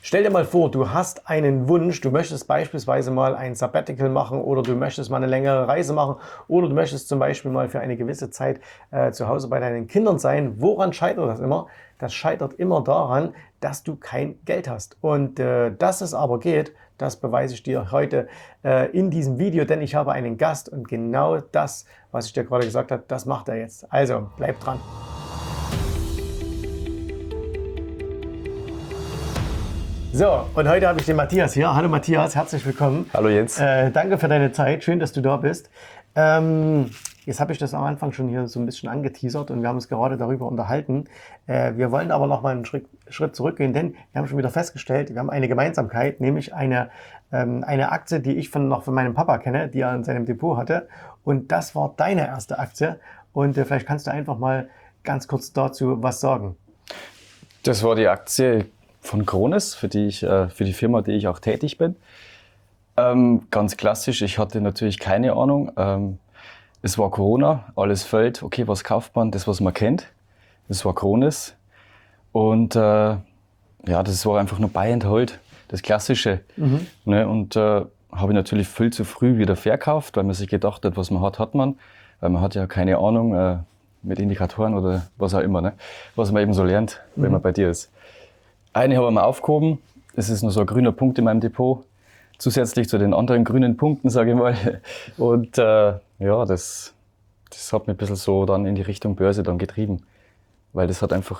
Stell dir mal vor, du hast einen Wunsch, du möchtest beispielsweise mal ein Sabbatical machen oder du möchtest mal eine längere Reise machen oder du möchtest zum Beispiel mal für eine gewisse Zeit zu Hause bei deinen Kindern sein. Woran scheitert das immer? Das scheitert immer daran, dass du kein Geld hast. Und dass es aber geht, das beweise ich dir heute in diesem Video, denn ich habe einen Gast und genau das, was ich dir gerade gesagt habe, das macht er jetzt. Also bleib dran. So, und heute habe ich den Matthias hier. Hallo Matthias, herzlich willkommen. Hallo Jens. Danke für deine Zeit, schön, dass du da bist. Jetzt habe ich das am Anfang schon hier so ein bisschen angeteasert und wir haben uns gerade darüber unterhalten. Wir wollen aber noch mal einen Schritt zurückgehen, denn wir haben schon wieder festgestellt, wir haben eine Gemeinsamkeit, nämlich eine Aktie, die ich noch von meinem Papa kenne, die er in seinem Depot hatte. Und das war deine erste Aktie. Und vielleicht kannst du einfach mal ganz kurz dazu was sagen. Das war die Aktie von Krones, für die Firma, die ich auch tätig bin. Ganz klassisch, ich hatte natürlich keine Ahnung. Es war Corona, alles fällt. Okay, was kauft man? Das, was man kennt. Das war Krones. Und das war einfach nur Buy and Hold, das Klassische. Ne? Und habe ich natürlich viel zu früh wieder verkauft, weil man sich gedacht hat, was man hat, hat man. Weil man hat ja keine Ahnung mit Indikatoren oder was auch immer, ne? Was man eben so lernt, wenn man bei dir ist. Eine habe ich mal aufgehoben, es ist nur so ein grüner Punkt in meinem Depot, zusätzlich zu den anderen grünen Punkten, sage ich mal. Und das hat mich ein bisschen so dann in die Richtung Börse dann getrieben. Weil das hat einfach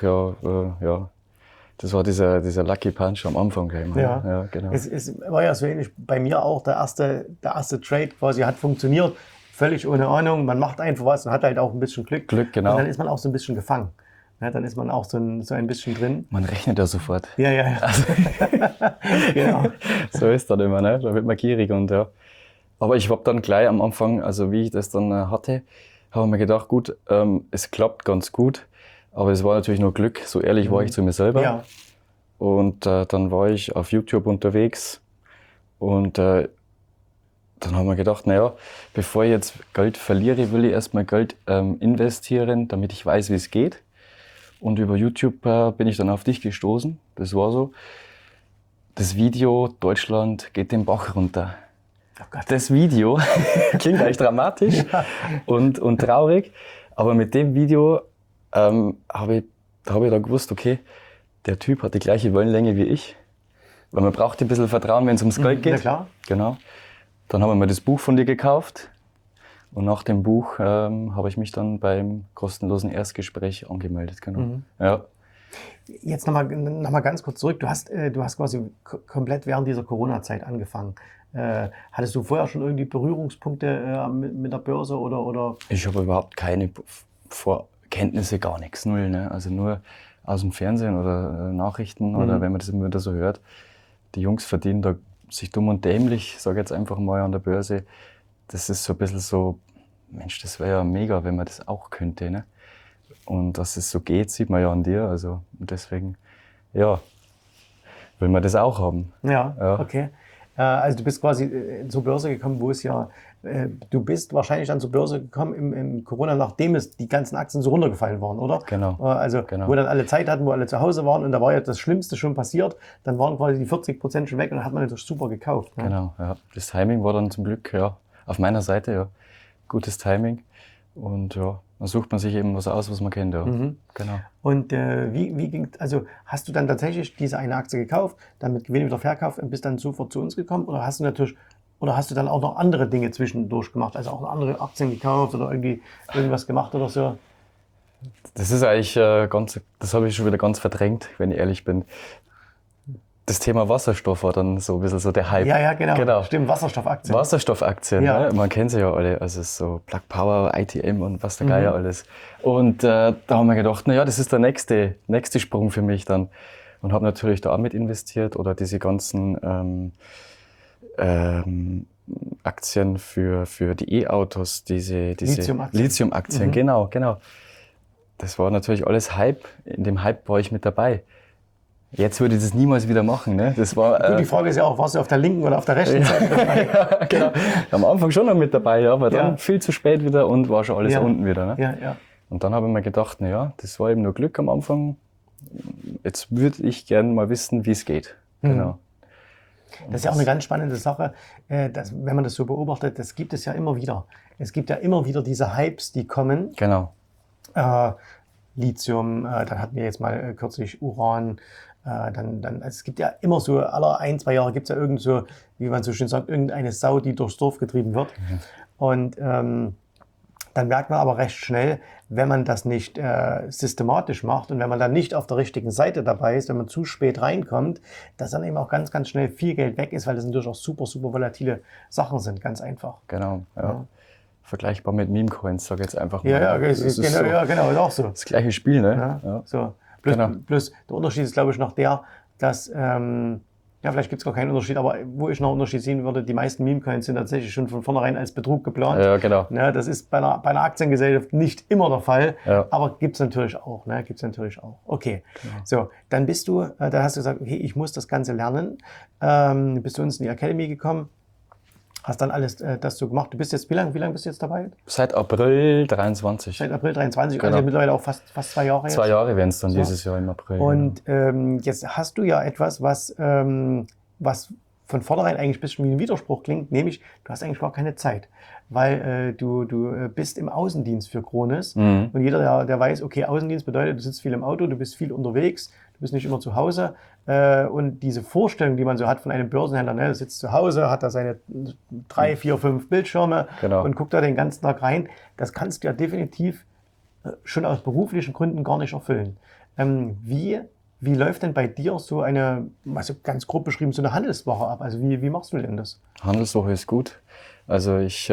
das war dieser Lucky Punch am Anfang gleich mal. Ja, genau. Es war ja so ähnlich bei mir auch, der erste Trade quasi hat funktioniert, völlig ohne Ahnung, man macht einfach was und hat halt auch ein bisschen Glück. Glück, genau. Und dann ist man auch so ein bisschen gefangen. Ja, dann ist man auch so ein bisschen drin. Man rechnet ja sofort. Ja. Also, genau. So ist das immer, ne? Da wird man gierig und ja. Aber ich habe dann gleich am Anfang, also wie ich das dann hatte, habe ich mir gedacht, gut, es klappt ganz gut, aber es war natürlich nur Glück, so ehrlich war ich zu mir selber. Ja. Und dann war ich auf YouTube unterwegs und dann haben wir gedacht, naja, bevor ich jetzt Geld verliere, will ich erstmal Geld investieren, damit ich weiß, wie es geht. Und über YouTube bin ich dann auf dich gestoßen, das war so. Das Video Deutschland geht den Bach runter. Oh Gott. Das Video klingt eigentlich dramatisch und traurig, aber mit dem Video habe ich dann gewusst, okay, der Typ hat die gleiche Wellenlänge wie ich, weil man braucht ein bisschen Vertrauen, wenn es ums Geld geht. Ja, klar. Genau. Dann haben wir mir das Buch von dir gekauft und nach dem Buch habe ich mich dann beim kostenlosen Erstgespräch angemeldet. Genau. Ja. Jetzt noch mal ganz kurz zurück. Du hast quasi komplett während dieser Corona-Zeit angefangen. Hattest du vorher schon irgendwie Berührungspunkte mit der Börse oder? Ich habe überhaupt keine Vorkenntnisse, gar nichts, null. Ne? Also nur aus dem Fernsehen oder Nachrichten oder wenn man das immer wieder so hört. Die Jungs verdienen da sich dumm und dämlich, sage jetzt einfach mal an der Börse. Das ist so ein bisschen so, Mensch, das wäre ja mega, wenn man das auch könnte. Ne? Und dass es so geht, sieht man ja an dir. Also deswegen, ja, will man das auch haben. Ja. Okay. Also du bist quasi zur Börse gekommen, wo es ja, du bist wahrscheinlich dann zur Börse gekommen im Corona, nachdem die ganzen Aktien so runtergefallen waren, oder? Genau. Wo dann alle Zeit hatten, wo alle zu Hause waren und da war ja das Schlimmste schon passiert, dann waren quasi die 40% schon weg und dann hat man das super gekauft. Ne? Genau, ja. Das Timing war dann zum Glück, auf meiner Seite, ja, gutes Timing und ja, dann sucht man sich eben was aus, was man kennt, ja. Genau. Und wie ging, also hast du dann tatsächlich diese eine Aktie gekauft, dann mit Gewinn wieder verkauft und bist dann sofort zu uns gekommen oder hast du dann auch noch andere Dinge zwischendurch gemacht, also auch andere Aktien gekauft oder irgendwie irgendwas gemacht oder so? Das ist eigentlich das habe ich schon wieder ganz verdrängt, wenn ich ehrlich bin. Das Thema Wasserstoff war dann so ein bisschen so der Hype. Ja, genau. Stimmt, Wasserstoffaktien. Wasserstoffaktien, ja. Ne? Man kennt sie ja alle, also so Plug Power, ITM und was der Geier alles. Und da haben wir gedacht, naja, das ist der nächste Sprung für mich dann. Und habe natürlich da auch mit investiert oder diese ganzen Aktien für die E-Autos, diese Lithium-Aktien, genau. Das war natürlich alles Hype, in dem Hype war ich mit dabei. Jetzt würde ich das niemals wieder machen. Ne? Das war, die Frage ist ja auch, warst du auf der linken oder auf der rechten Seite dabei? Ja, genau. Am Anfang schon noch mit dabei, aber dann viel zu spät wieder und war schon alles unten wieder. Ne? Ja. Und dann habe ich mir gedacht, naja, das war eben nur Glück am Anfang. Jetzt würde ich gerne mal wissen, wie es geht. Genau. Das ist ja auch eine ganz spannende Sache, wenn man das so beobachtet, das gibt es ja immer wieder. Es gibt ja immer wieder diese Hypes, die kommen. Genau. Lithium, dann hatten wir jetzt mal kürzlich Uran, also es gibt ja immer so, alle 1, 2 Jahre gibt es ja irgend so, wie man so schön sagt, irgendeine Sau, die durchs Dorf getrieben wird. Und dann merkt man aber recht schnell, wenn man das nicht systematisch macht und wenn man dann nicht auf der richtigen Seite dabei ist, wenn man zu spät reinkommt, dass dann eben auch ganz, ganz schnell viel Geld weg ist, weil das natürlich auch super, super volatile Sachen sind, ganz einfach. Genau, ja. Vergleichbar mit Meme-Coins, sag ich jetzt einfach mal. Ja, genau, ist auch so. Das gleiche Spiel, ne? Ja. So. Plus der Unterschied ist, glaube ich, noch der, dass, vielleicht gibt es gar keinen Unterschied, aber wo ich noch einen Unterschied sehen würde, die meisten Meme-Coins sind tatsächlich schon von vornherein als Betrug geplant. Ja, genau. Ja, das ist bei einer Aktiengesellschaft nicht immer der Fall, aber gibt es natürlich auch. Okay, so, dann dann hast du gesagt, okay, ich muss das Ganze lernen. Bist zu uns in die Academy gekommen, hast dann alles das so gemacht. Du bist jetzt, wie lange bist du jetzt dabei? Seit April 23. Seit April 23, genau. Also mittlerweile auch fast 2 Jahre jetzt. 2 Jahre werden es dann dieses Jahr im April. Und jetzt hast du ja etwas, was von vornherein eigentlich ein bisschen wie ein Widerspruch klingt, nämlich du hast eigentlich gar keine Zeit, weil du bist im Außendienst für Krones und jeder, der weiß, okay, Außendienst bedeutet, du sitzt viel im Auto, du bist viel unterwegs, du bist nicht immer zu Hause und diese Vorstellung, die man so hat von einem Börsenhändler, ne, der sitzt zu Hause, hat da seine 3, 4, 5 Bildschirme und guckt da den ganzen Tag rein, das kannst du ja definitiv schon aus beruflichen Gründen gar nicht erfüllen. Wie läuft denn bei dir so also ganz grob beschrieben, so eine Handelswoche ab? Also wie machst du denn das? Handelswoche ist gut. Also ich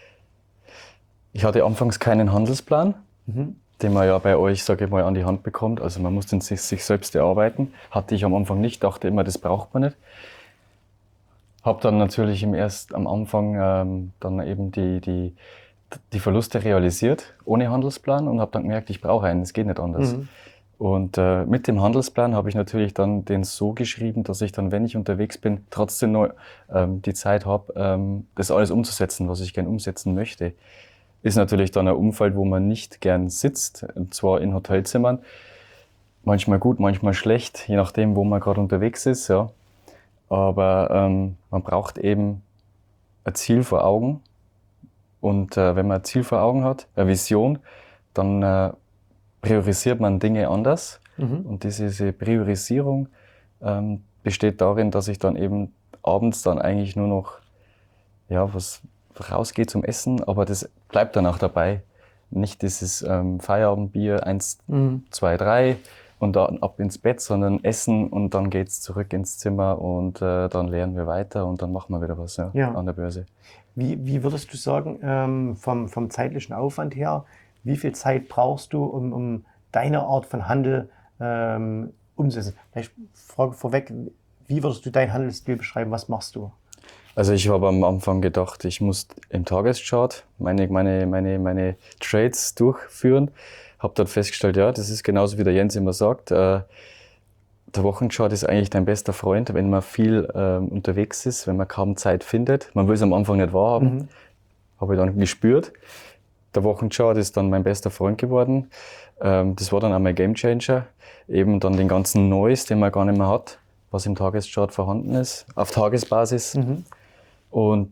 hatte anfangs keinen Handelsplan, den man ja bei euch, sage ich mal, an die Hand bekommt. Also man muss den sich selbst erarbeiten. Hatte ich am Anfang nicht, dachte immer, das braucht man nicht. Habe dann natürlich am Anfang dann eben die Verluste realisiert, ohne Handelsplan und habe dann gemerkt, ich brauche einen, es geht nicht anders. Und mit dem Handelsplan habe ich natürlich dann den so geschrieben, dass ich dann, wenn ich unterwegs bin, trotzdem noch die Zeit habe, das alles umzusetzen, was ich gern umsetzen möchte. Ist natürlich dann ein Umfeld, wo man nicht gern sitzt, und zwar in Hotelzimmern. Manchmal gut, manchmal schlecht, je nachdem, wo man gerade unterwegs ist. Ja. Aber man braucht eben ein Ziel vor Augen. Und wenn man ein Ziel vor Augen hat, eine Vision, dann priorisiert man Dinge anders. Und diese Priorisierung besteht darin, dass ich dann eben abends dann eigentlich nur noch was rausgehe zum Essen, aber das bleibt dann auch dabei. Nicht dieses Feierabendbier 1, 2, 3 und dann ab ins Bett, sondern Essen und dann geht's zurück ins Zimmer und dann lernen wir weiter und dann machen wir wieder was an der Börse. Wie würdest du sagen, vom zeitlichen Aufwand her, wie viel Zeit brauchst du, um deine Art von Handel umzusetzen? Vielleicht Frage vorweg, wie würdest du deinen Handelsstil beschreiben? Was machst du? Also ich habe am Anfang gedacht, ich muss im Tageschart meine Trades durchführen. Habe dann festgestellt, das ist genauso wie der Jens immer sagt, der Wochenchart ist eigentlich dein bester Freund, wenn man viel unterwegs ist, wenn man kaum Zeit findet. Man will es am Anfang nicht wahrhaben, habe ich dann gespürt. Der Wochenchart ist dann mein bester Freund geworden. Das war dann auch mein Gamechanger. Eben dann den ganzen Noise, den man gar nicht mehr hat, was im Tageschart vorhanden ist, auf Tagesbasis. Und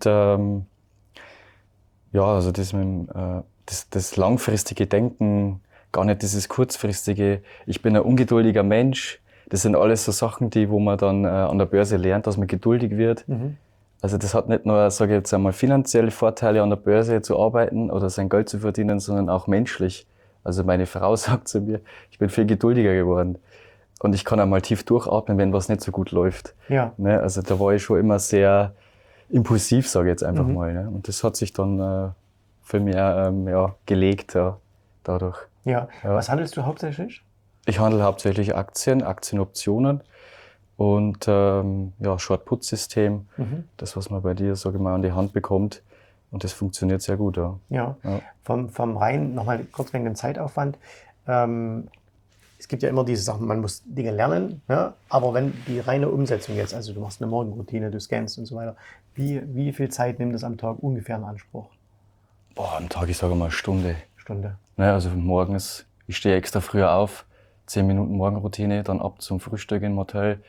also das langfristige Denken, gar nicht dieses kurzfristige, ich bin ein ungeduldiger Mensch. Das sind alles so Sachen, wo man dann an der Börse lernt, dass man geduldig wird. Also das hat nicht nur, sage ich jetzt einmal, finanzielle Vorteile an der Börse zu arbeiten oder sein Geld zu verdienen, sondern auch menschlich. Also meine Frau sagt zu mir, ich bin viel geduldiger geworden. Und ich kann auch mal tief durchatmen, wenn was nicht so gut läuft. Ja. Ne? Also da war ich schon immer sehr impulsiv, sage ich jetzt einfach mal. Ne? Und das hat sich dann für mich gelegt dadurch. Ja. Was handelst du hauptsächlich? Ich handle hauptsächlich Aktienoptionen und Short-Put-System. Das, was man bei dir, sage ich mal, an die Hand bekommt. Und das funktioniert sehr gut. Ja. Vom rein, nochmal kurz wegen dem Zeitaufwand. Es gibt ja immer diese Sachen, man muss Dinge lernen, aber wenn die reine Umsetzung jetzt, also du machst eine Morgenroutine, du scannst und so weiter, wie viel Zeit nimmt das am Tag ungefähr in Anspruch? Am Tag, ich sage mal Stunde. Stunde. Also morgens, ich stehe extra früher auf, 10 Minuten Morgenroutine, dann ab zum Frühstück im Hotel,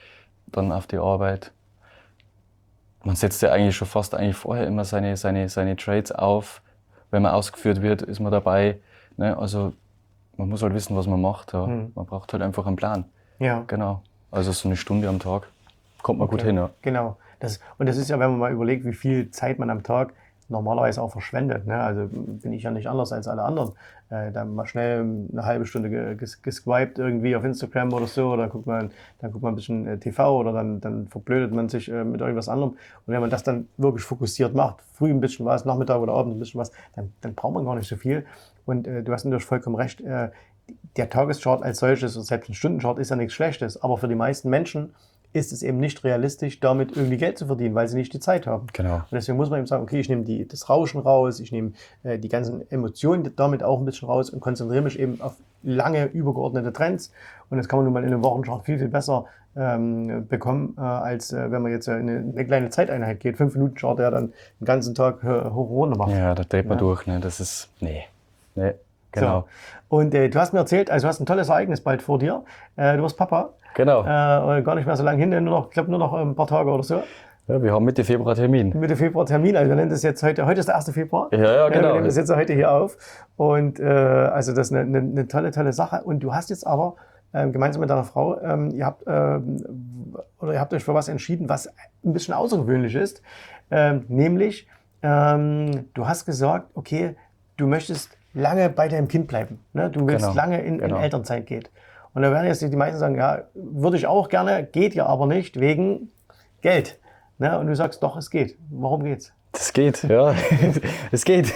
dann auf die Arbeit. Man setzt ja eigentlich schon fast vorher immer seine Trades auf. Wenn man ausgeführt wird, ist man dabei. Ne? Also man muss halt wissen, was man macht. Ja. Man braucht halt einfach einen Plan. Ja. Genau. Also so eine Stunde am Tag kommt man gut hin. Ja. Genau. Das ist ja, wenn man mal überlegt, wie viel Zeit man am Tag normalerweise auch verschwendet. Ne? Also bin ich ja nicht anders als alle anderen. Dann mal schnell eine halbe Stunde geswiped irgendwie auf Instagram oder so, oder guckt man ein bisschen TV, oder dann verblödet man sich mit irgendwas anderem. Und wenn man das dann wirklich fokussiert macht, früh ein bisschen was, Nachmittag oder Abend ein bisschen was, dann braucht man gar nicht so viel. Und du hast natürlich vollkommen recht, der Tageschart als solches, selbst ein Stundenchart, ist ja nichts Schlechtes, aber für die meisten Menschen ist es eben nicht realistisch, damit irgendwie Geld zu verdienen, weil sie nicht die Zeit haben. Genau. Und deswegen muss man eben sagen, okay, ich nehme das Rauschen raus, ich nehme die ganzen Emotionen damit auch ein bisschen raus und konzentriere mich eben auf lange übergeordnete Trends. Und das kann man nun mal in einem Wochenchart viel, viel besser bekommen, als wenn man jetzt in eine kleine Zeiteinheit geht. 5-Minuten-Chart, der dann den ganzen Tag hoch und runter macht. Ja, da dreht man durch. Ne? Das ist, nee, genau. So. Und du hast mir erzählt, also du hast ein tolles Ereignis bald vor dir. Du wirst Papa. Genau. Gar nicht mehr so lange hin, ich glaube nur noch ein paar Tage oder so. Ja, wir haben Mitte Februar Termin. Mitte Februar Termin, also wir nennen das jetzt heute ist der 1. Februar. Ja, genau. Wir nehmen das jetzt heute hier auf. Und also das ist eine tolle Sache. Und du hast jetzt aber gemeinsam mit deiner Frau, ihr habt euch für was entschieden, was ein bisschen außergewöhnlich ist. Nämlich, du hast gesagt, okay, du möchtest lange bei deinem Kind bleiben. Ne? Du willst lange in Elternzeit gehen. Und da werden jetzt die meisten sagen, ja, würde ich auch gerne, geht ja aber nicht wegen Geld. Ne? Und du sagst, doch, es geht. Warum geht's? Das geht, ja. Es geht.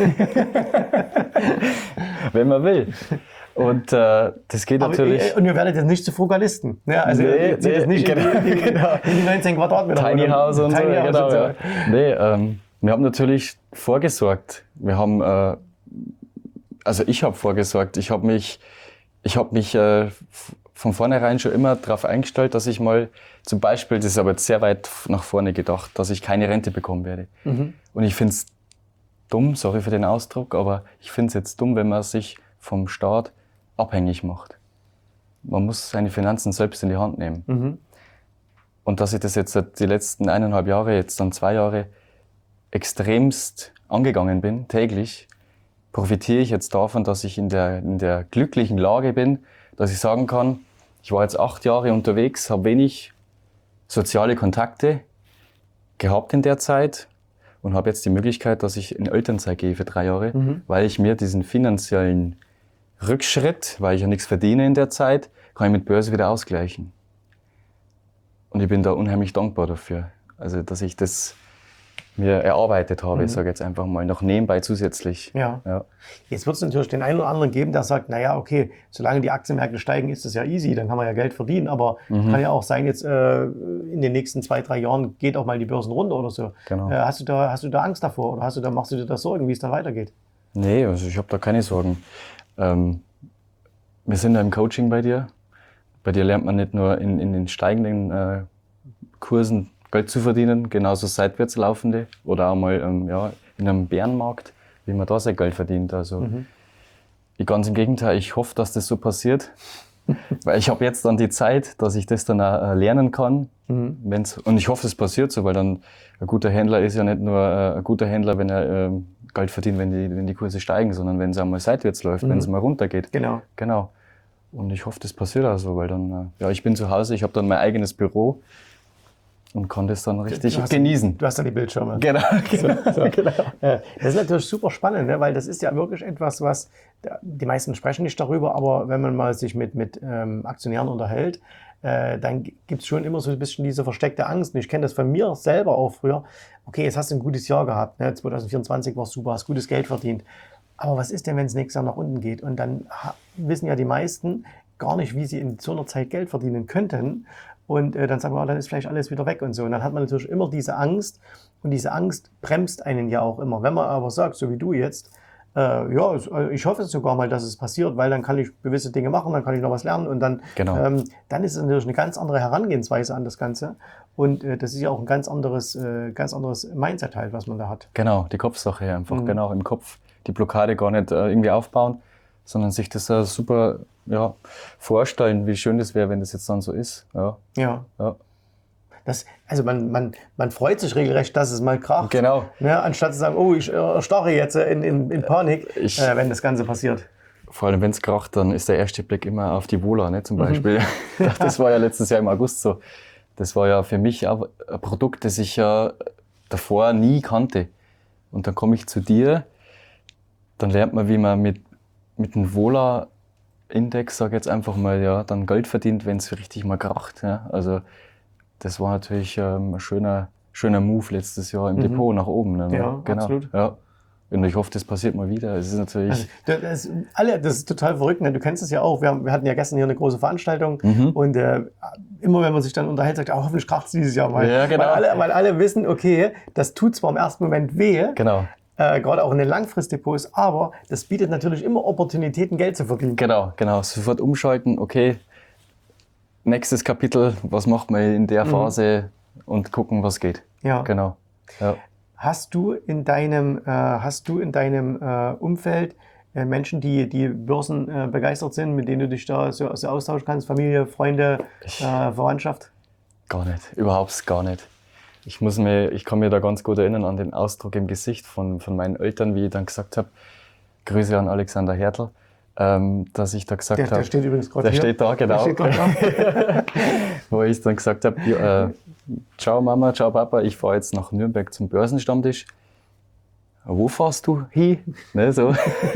Wenn man will. Und das geht aber natürlich. Und ihr werdet jetzt nicht zu Frugalisten. Ne? Also ihr zieht jetzt nicht in die 19 Quadratmeter. Tiny House und so. Genau, ja. Nee, wir haben natürlich vorgesorgt. Wir haben, also ich habe vorgesorgt. Ich habe mich von vornherein schon immer darauf eingestellt, dass ich mal zum Beispiel, das ist aber jetzt sehr weit nach vorne gedacht, dass ich keine Rente bekommen werde. Und ich finde es dumm, sorry für den Ausdruck, aber ich finde es jetzt dumm, wenn man sich vom Staat abhängig macht. Man muss seine Finanzen selbst in die Hand nehmen. Und dass ich das jetzt die letzten 1,5 Jahre, jetzt dann 2 Jahre, extremst angegangen bin, täglich, profitiere ich jetzt davon, dass ich in der glücklichen Lage bin, dass ich sagen kann, ich war jetzt 8 Jahre unterwegs, habe wenig soziale Kontakte gehabt in der Zeit und habe jetzt die Möglichkeit, dass ich in Elternzeit gehe für 3 Jahre, weil ich mir diesen finanziellen Rückschritt, weil ich ja nichts verdiene in der Zeit, kann ich mit Börse wieder ausgleichen. Und ich bin da unheimlich dankbar dafür, also dass ich das mir erarbeitet habe, ich sage jetzt einfach mal, noch nebenbei zusätzlich. Ja. Jetzt wird es natürlich den einen oder anderen geben, der sagt, naja, okay, solange die Aktienmärkte steigen, ist das ja easy, dann kann man ja Geld verdienen, aber kann ja auch sein, jetzt in den nächsten 2-3 Jahren geht auch mal die Börsen runter oder so. Genau. Hast du da Angst davor oder machst du dir da Sorgen, wie es dann weitergeht? Nee, also ich habe da keine Sorgen. Wir sind ja im Coaching bei dir. Bei dir lernt man nicht nur in den steigenden Kursen Geld zu verdienen, genauso seitwärts laufende oder auch mal in einem Bärenmarkt, wie man da sein Geld verdient. Also ganz im Gegenteil, ich hoffe, dass das so passiert, weil ich habe jetzt dann die Zeit, dass ich das dann auch lernen kann. Und ich hoffe, es passiert so, weil dann ein guter Händler ist ja nicht nur ein guter Händler, wenn er Geld verdient, wenn die Kurse steigen, sondern wenn es einmal seitwärts läuft, wenn es mal runtergeht. Genau. Und ich hoffe, das passiert auch so, weil dann, ich bin zu Hause, ich habe dann mein eigenes Büro. Und kann das dann richtig genießen. Du hast dann die Bildschirme. Genau. Genau. Das ist natürlich super spannend, ne? Weil das ist ja wirklich etwas, was die meisten sprechen nicht darüber, aber wenn man mal sich mit Aktionären unterhält, dann gibt es schon immer so ein bisschen diese versteckte Angst. Und ich kenne das von mir selber auch früher. Okay, jetzt hast du ein gutes Jahr gehabt, ne? 2024 war super, hast gutes Geld verdient. Aber was ist denn, wenn es nächstes Jahr nach unten geht? Und dann wissen ja die meisten gar nicht, wie sie in so einer Zeit Geld verdienen könnten. Und dann sagen wir, dann ist vielleicht alles wieder weg und so. Und dann hat man natürlich immer diese Angst. Und diese Angst bremst einen ja auch immer. Wenn man aber sagt, so wie du jetzt, ich hoffe sogar mal, dass es passiert, weil dann kann ich gewisse Dinge machen, dann kann ich noch was lernen. Und dann, dann ist es natürlich eine ganz andere Herangehensweise an das Ganze. Und das ist ja auch ein ganz anderes Mindset halt, was man da hat. Genau, die Kopfsache einfach. Genau, im Kopf die Blockade gar nicht irgendwie aufbauen, sondern sich das super vorstellen, wie schön das wäre, wenn das jetzt dann so ist. Ja. Also man freut sich regelrecht, dass es mal kracht. Genau. Ja, anstatt zu sagen, oh, ich erstarre jetzt in Panik, wenn das Ganze passiert. Vor allem, wenn es kracht, dann ist der erste Blick immer auf die Wohler, ne, zum Beispiel. Das war ja letztes Jahr im August so. Das war ja für mich auch ein Produkt, das ich ja davor nie kannte. Und dann komme ich zu dir, dann lernt man, wie man mit einem Wohler-Index, sage ich jetzt einfach mal, ja, dann Geld verdient, wenn es richtig mal kracht. Ja. Also das war natürlich ein schöner Move letztes Jahr im Depot nach oben. Ne? Ja, genau. Absolut. Ja. Und ich hoffe, das passiert mal wieder. Es ist natürlich... Also, das ist total verrückt. Ne? Du kennst es ja auch. Wir hatten ja gestern hier eine große Veranstaltung. Und immer wenn man sich dann unterhält, sagt, hoffentlich kracht es dieses Jahr mal. Ja, genau. Weil alle wissen, okay, das tut zwar im ersten Moment weh, Genau. Gerade auch in den Langfristdepots, aber das bietet natürlich immer Opportunitäten, Geld zu verdienen. Genau. Sofort umschalten, okay, nächstes Kapitel, was macht man in der Phase und gucken, was geht. Ja. Genau. Ja. Hast du in deinem Umfeld Menschen, die Börsen begeistert sind, mit denen du dich da so austauschen kannst? Familie, Freunde, Verwandtschaft? Gar nicht, überhaupt gar nicht. Ich kann mir da ganz gut erinnern an den Ausdruck im Gesicht von meinen Eltern, wie ich dann gesagt habe, Grüße an Alexander Hertel, dass ich da gesagt habe... Der steht übrigens gerade hier. Der steht da, genau. Der steht da. Wo ich dann gesagt habe, ciao Mama, ciao Papa, ich fahre jetzt nach Nürnberg zum Börsenstammtisch. Wo fährst du hin? Ne, so.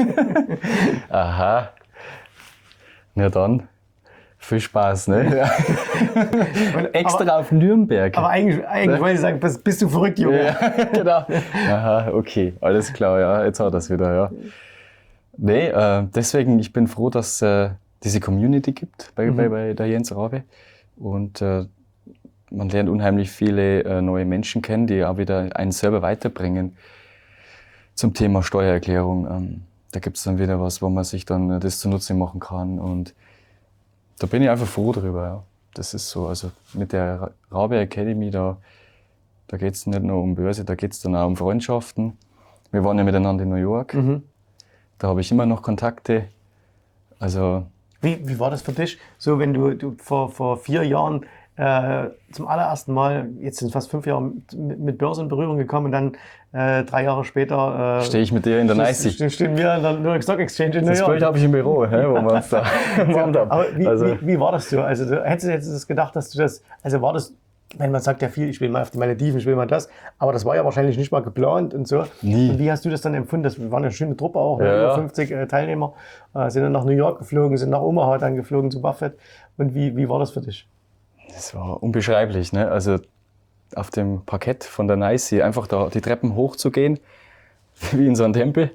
Aha. Na dann, viel Spaß, ne? Ja. Extra auf Nürnberg. Aber eigentlich wollte ich sagen, bist du verrückt, Junge. Ja, genau. Aha, okay, alles klar, ja, jetzt hat er es wieder, ja. Nee, deswegen, ich bin froh, dass diese Community gibt bei der Jens Rabe. Und man lernt unheimlich viele neue Menschen kennen, die auch wieder einen selber weiterbringen zum Thema Steuererklärung. Da gibt es dann wieder was, wo man sich dann das zunutze machen kann. Und da bin ich einfach froh drüber. Ja. Das ist so. Also mit der Rabe Academy, da geht es nicht nur um Börse, da geht es dann auch um Freundschaften. Wir waren ja miteinander in New York. Da habe ich immer noch Kontakte. Also Wie war das für dich, so wenn du vor 4 Jahren zum allerersten Mal, jetzt sind es fast 5 Jahre, mit Börse in Berührung gekommen und dann 3 Jahre später... stehe ich mit dir in der NYSE. Stehen wir in der New York Stock Exchange in New York. Das Bild habe ich im Büro, wo wir uns da gemacht haben. Aber wie war das so? Also hättest du das gedacht, dass du das... Also war das... Wenn man sagt ja viel, ich will mal auf die Malediven, ich will mal das, aber das war ja wahrscheinlich nicht mal geplant und so. Nie. Und wie hast du das dann empfunden? Das war eine schöne Truppe auch, Ja, über 50 Teilnehmer, sind dann nach New York geflogen, sind nach Omaha dann geflogen zu Buffett. Und wie war das für dich? Das war unbeschreiblich, ne? Also auf dem Parkett von der NYSE einfach da die Treppen hochzugehen, wie in so einem Tempel.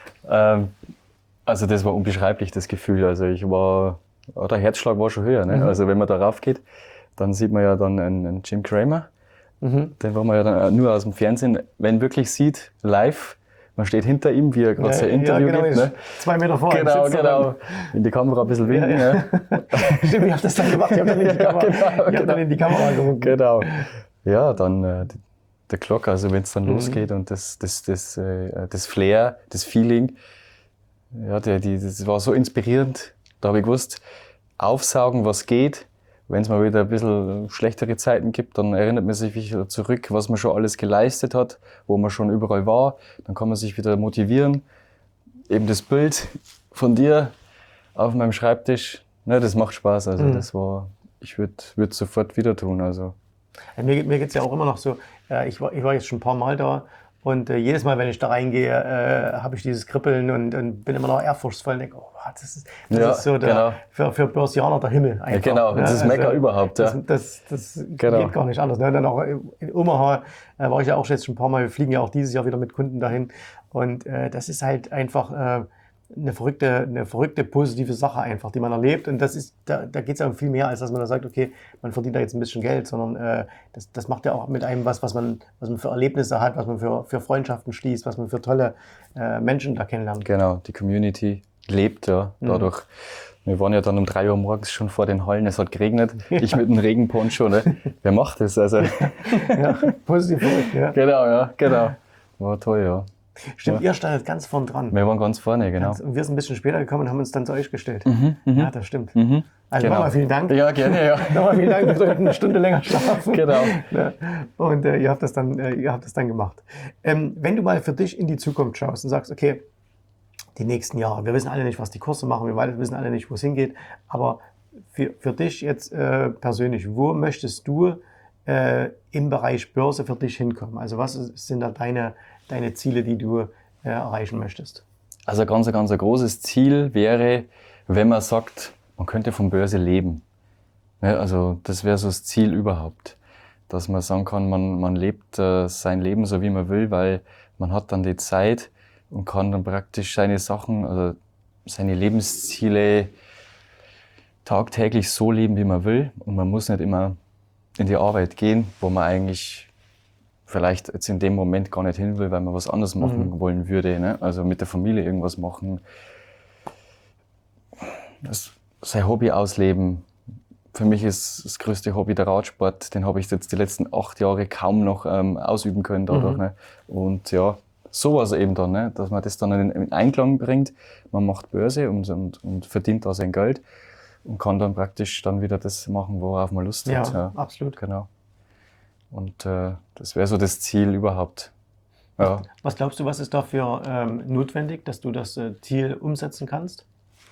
Also das war unbeschreiblich, das Gefühl. Also der Herzschlag war schon höher, ne? Also wenn man da rauf geht, dann sieht man ja dann einen Jim Cramer, den war man ja dann nur aus dem Fernsehen, wenn wirklich sieht, live, man steht hinter ihm, wie er gerade sein Interview gibt. Ne? 2 Meter vor ihm Genau. In die Kamera ein bisschen winken. Ja. Ne? Stimmt, ich habe das dann gemacht, ich habe dann in die Kamera gewunken. Genau. Ja, dann der Glock, also wenn es dann losgeht und das Flair, das Feeling, ja, das war so inspirierend. Da habe ich gewusst, aufsaugen, was geht. Wenn es mal wieder ein bisschen schlechtere Zeiten gibt, dann erinnert man sich wieder zurück, was man schon alles geleistet hat, wo man schon überall war. Dann kann man sich wieder motivieren. Eben das Bild von dir auf meinem Schreibtisch, ne, das macht Spaß. Also ich würde es sofort wieder tun. Also. Mir geht es ja auch immer noch so, ich war jetzt schon ein paar Mal da und jedes Mal, wenn ich da reingehe, habe ich dieses Kribbeln und bin immer noch ehrfurchtsvoll und denke, oh, das ist so für Börsianer der Himmel einfach. Ja, genau, das ist Mekka überhaupt. Ja. Das geht gar nicht anders. Ne? Dann auch in Omaha war ich ja auch jetzt schon ein paar Mal, wir fliegen ja auch dieses Jahr wieder mit Kunden dahin und das ist halt einfach eine verrückte, positive Sache einfach, die man erlebt. Und das ist, da geht es ja um viel mehr, als dass man da sagt, okay, man verdient da jetzt ein bisschen Geld, sondern das macht ja auch mit einem was man für Erlebnisse hat, was man für Freundschaften schließt, was man für tolle Menschen da kennenlernt. Genau, die Community lebt ja dadurch. Wir waren ja dann um 3 Uhr morgens schon vor den Hallen, es hat geregnet, ich mit einem Regenponcho, ne? Wer macht das? Also. Ja, positiv verrückt, ja. Genau. War toll, ja. Stimmt, ihr standet ganz vorn dran. Wir waren ganz vorne, genau. Und wir sind ein bisschen später gekommen und haben uns dann zu euch gestellt. Ja, das stimmt. Also Genau. nochmal vielen Dank. Ja, gerne, ja. Nochmal vielen Dank, wir sollten eine Stunde länger schlafen. Genau. Ja. Und ihr habt das dann gemacht. Wenn du mal für dich in die Zukunft schaust und sagst, okay, die nächsten Jahre, wir wissen alle nicht, was die Kurse machen, wir wissen alle nicht, wo es hingeht, aber für dich jetzt persönlich, wo möchtest du im Bereich Börse für dich hinkommen? Also was sind da deine Ziele, die du erreichen möchtest? Also ein ganz großes Ziel wäre, wenn man sagt, man könnte von Börse leben. Ja, also das wäre so das Ziel überhaupt. Dass man sagen kann, man lebt sein Leben so, wie man will, weil man hat dann die Zeit und kann dann praktisch seine Sachen, also seine Lebensziele tagtäglich so leben, wie man will. Und man muss nicht immer in die Arbeit gehen, wo man eigentlich vielleicht jetzt in dem Moment gar nicht hin will, weil man was anderes machen wollen würde. Ne? Also mit der Familie irgendwas machen. Sein Hobby ausleben. Für mich ist das größte Hobby der Radsport. Den habe ich jetzt die letzten 8 Jahre kaum noch ausüben können dadurch. Ne? Und ja, sowas eben dann, ne? Dass man das dann in Einklang bringt. Man macht Börse und verdient da sein Geld und kann dann praktisch dann wieder das machen, worauf man Lust hat. Ja, absolut. Genau. Und das wäre so das Ziel überhaupt. Ja. Was glaubst du, was ist dafür notwendig, dass du das Ziel umsetzen kannst?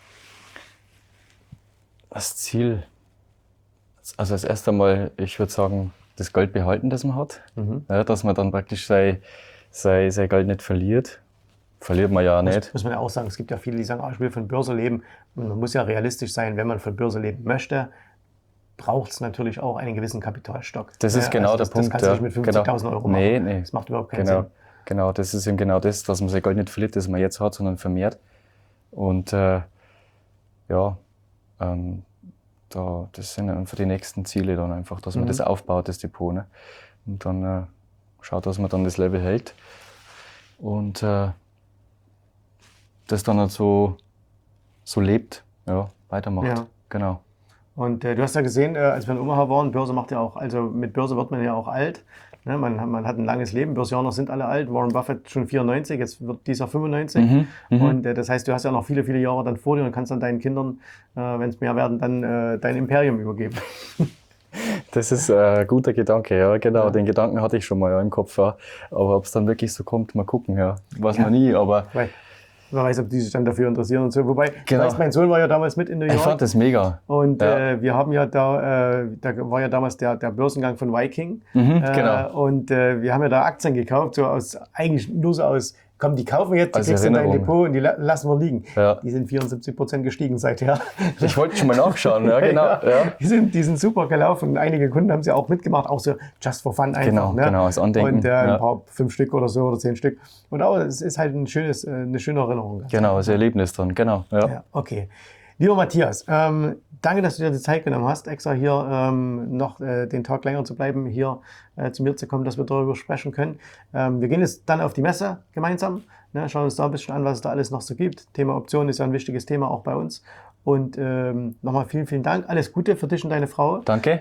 Das Ziel, also als erstes Mal, ich würde sagen, das Geld behalten, das man hat. Ja, dass man dann praktisch sein Geld nicht verliert. Verliert man ja nicht. Muss man ja auch sagen, es gibt ja viele, die sagen, ich will von Börse leben. Und man muss ja realistisch sein, wenn man von Börse leben möchte, braucht es natürlich auch einen gewissen Kapitalstock. Das ist genau der Punkt. Das kannst du nicht mit 50.000 Euro machen. Nee. Das macht überhaupt keinen Sinn. Genau, das ist eben genau das, dass man sein Geld nicht verliert, das man jetzt hat, sondern vermehrt. Und das sind einfach die nächsten Ziele dann einfach, dass man das aufbaut, das Depot. Ne? Und dann schaut, dass man dann das Level hält. Und das dann halt so lebt, ja, weitermacht. Ja. Genau. Und du hast ja gesehen, als wir in Omaha waren, Börse macht ja auch, also mit Börse wird man ja auch alt. Ne? Man hat ein langes Leben, Börsianer sind alle alt, Warren Buffett schon 94, jetzt wird dieser 95. Und das heißt, du hast ja noch viele, viele Jahre dann vor dir und kannst dann deinen Kindern, wenn es mehr werden, dann dein Imperium übergeben. Das ist ein guter Gedanke, ja, genau. Ja. Den Gedanken hatte ich schon mal im Kopf, ja. Aber ob es dann wirklich so kommt, mal gucken, ja. Weiß man nie, aber... Wer weiß, ob die sich dann dafür interessieren und so. Wobei, weißt, mein Sohn war ja damals mit in New York. Ich fand das mega. Und wir haben ja da war ja damals der Börsengang von Viking. Genau. Und wir haben ja da Aktien gekauft, eigentlich nur so aus, komm, die kaufen wir jetzt, die kriegst du in dein Depot und die lassen wir liegen. Ja. Die sind 74% gestiegen seither. Ich wollte schon mal nachschauen, ja, genau. Ja. Die sind super gelaufen und einige Kunden haben sie auch mitgemacht, auch so just for fun einfach. Genau, als Andenken. Und ein paar 5 Stück oder so oder 10 Stück. Und auch, es ist halt eine schöne Erinnerung. Genau, das Erlebnis dann, genau. Ja. Okay. Lieber Matthias, danke, dass du dir die Zeit genommen hast, extra hier noch den Tag länger zu bleiben, hier zu mir zu kommen, dass wir darüber sprechen können. Wir gehen jetzt dann auf die Messe gemeinsam, ne, schauen uns da ein bisschen an, was es da alles noch so gibt. Thema Optionen ist ja ein wichtiges Thema auch bei uns. Und nochmal vielen, vielen Dank. Alles Gute für dich und deine Frau. Danke.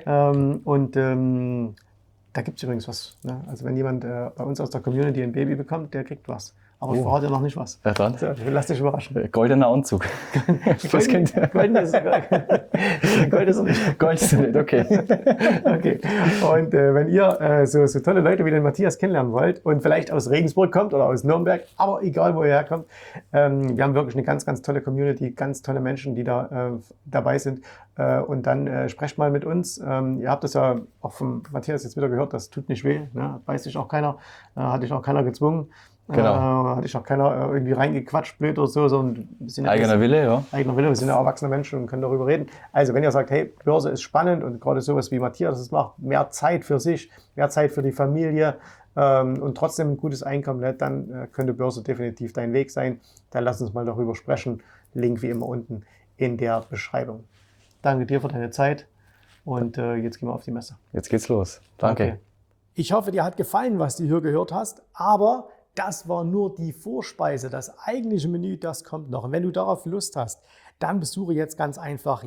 Da gibt es übrigens was. Ne? Also wenn jemand bei uns aus der Community ein Baby bekommt, der kriegt was. Aber ich verrate ja noch nicht was. Ja, dann. So, lass dich überraschen. Goldener Anzug. Golden ist Gold ist er nicht. Gold ist er nicht, okay. Okay. Und wenn ihr so tolle Leute wie den Matthias kennenlernen wollt und vielleicht aus Regensburg kommt oder aus Nürnberg, aber egal, wo ihr herkommt, wir haben wirklich eine ganz, ganz tolle Community, ganz tolle Menschen, die da dabei sind. Und dann sprecht mal mit uns. Ihr habt das ja auch von Matthias jetzt wieder gehört, das tut nicht weh. Ne? Weiß sich auch keiner, hat dich auch keiner gezwungen. Genau. Hatte ich auch keiner irgendwie reingequatscht, blöd oder so, sondern wir sind eigener Wille, ja. Eigener Wille, wir sind ja erwachsene Menschen und können darüber reden. Also wenn ihr sagt, hey, Börse ist spannend und gerade sowas wie Matthias das macht, mehr Zeit für sich, mehr Zeit für die Familie und trotzdem ein gutes Einkommen hat, dann könnte Börse definitiv dein Weg sein. Dann lass uns mal darüber sprechen. Link wie immer unten in der Beschreibung. Danke dir für deine Zeit und jetzt gehen wir auf die Messe. Jetzt geht's los. Danke. Okay. Ich hoffe, dir hat gefallen, was du hier gehört hast, aber das war nur die Vorspeise. Das eigentliche Menü, das kommt noch. Und wenn du darauf Lust hast, dann besuche jetzt ganz einfach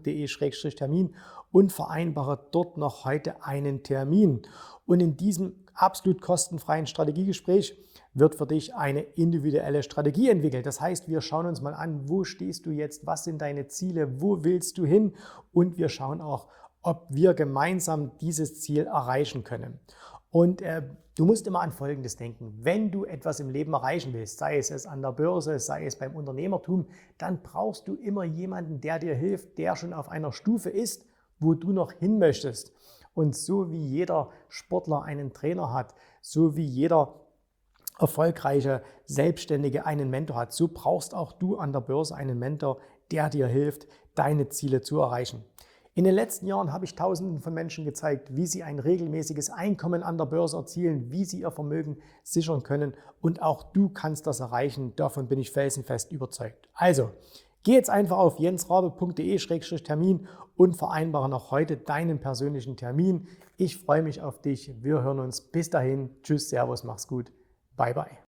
jensrabe.de/termin und vereinbare dort noch heute einen Termin. Und in diesem absolut kostenfreien Strategiegespräch wird für dich eine individuelle Strategie entwickelt. Das heißt, wir schauen uns mal an, wo stehst du jetzt, was sind deine Ziele, wo willst du hin und wir schauen auch, ob wir gemeinsam dieses Ziel erreichen können. Und du musst immer an Folgendes denken. Wenn du etwas im Leben erreichen willst, sei es an der Börse, sei es beim Unternehmertum, dann brauchst du immer jemanden, der dir hilft, der schon auf einer Stufe ist, wo du noch hin möchtest. Und so wie jeder Sportler einen Trainer hat, so wie jeder erfolgreiche Selbstständige einen Mentor hat, so brauchst auch du an der Börse einen Mentor, der dir hilft, deine Ziele zu erreichen. In den letzten Jahren habe ich Tausenden von Menschen gezeigt, wie sie ein regelmäßiges Einkommen an der Börse erzielen, wie sie ihr Vermögen sichern können und auch du kannst das erreichen, davon bin ich felsenfest überzeugt. Also, geh jetzt einfach auf jensrabe.de/termin und vereinbare noch heute deinen persönlichen Termin. Ich freue mich auf dich, wir hören uns. Bis dahin, tschüss, servus, mach's gut, bye bye.